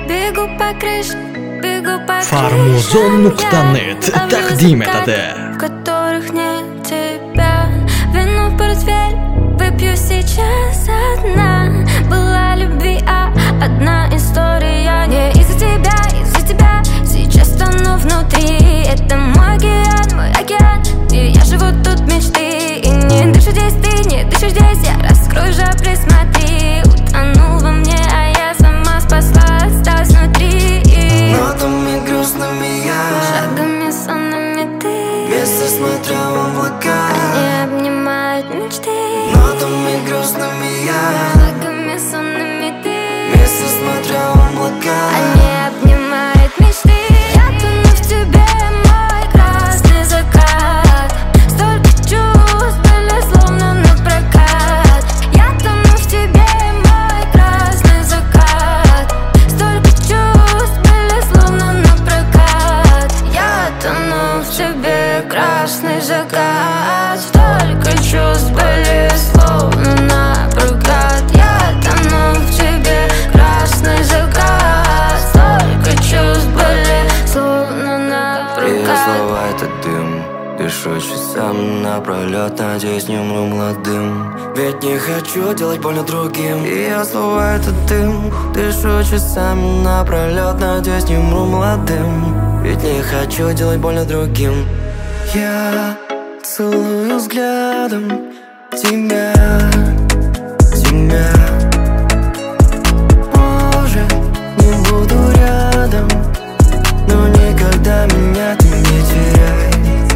Farmuzon.net تقديم в которых нет тебя. Вино в портфель выпью сейчас одна. Была любви, а одна история. Не из-за тебя сейчас тону внутри. Это мой океан, и я живу тут мечты. И не дышу здесь ты, не дышишь здесь я. Раскрой же, присмотри. Утонул во мне, а я сама спасла, осталась внутри. Нотами грустными я, шагами сонными ты. Вместе смотрю в облака, они обнимают мечты. Нотами грустными я, шагами сонными ты. Вместе смотрю в облака, они обнимают мечты. Я тону в тебе, мой красный закат. Столько чувств были словно напрокат. Я тону в тебе, мой красный закат. Столько чувств были словно напрокат. Я тону в тебе, красный закат. Столько чувств были словно напрокат. Я тону в тебе, красный закат. Столько чувств были словно ее напрокат. слова — это дым. Дышу часами напролет, надеюсь, не умру молодым. Ведь не хочу делать больно другим. Ее слова — это дым. Дышу часами напролет, надеюсь, не умру молодым. Ведь не хочу делать больно другим. Я целую взглядом тебя. Может, не буду рядом, но никогда меня ты не теряй.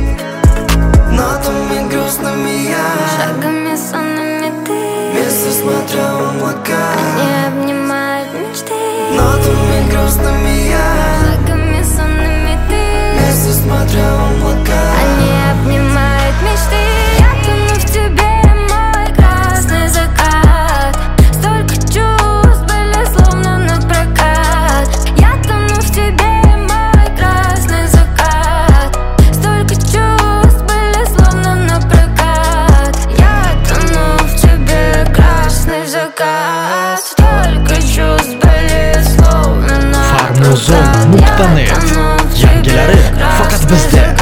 Нотами грустными я, шагами сонными ты. вместе смотрю в облака, они обнимают мечты. Нотами грустными я, шагами сонными ты. вместе смотрю в облака, они обнимают мечты. Я тону в тебе, мой красный закат. Столько чувств были словно напрокат. Я тону в тебе, мой красный закат. Столько чувств были словно напрокат. Я тону в тебе, красный закат. Столько чувств были словно напрокат. Farmuzon.net Yangilari faqat bizda.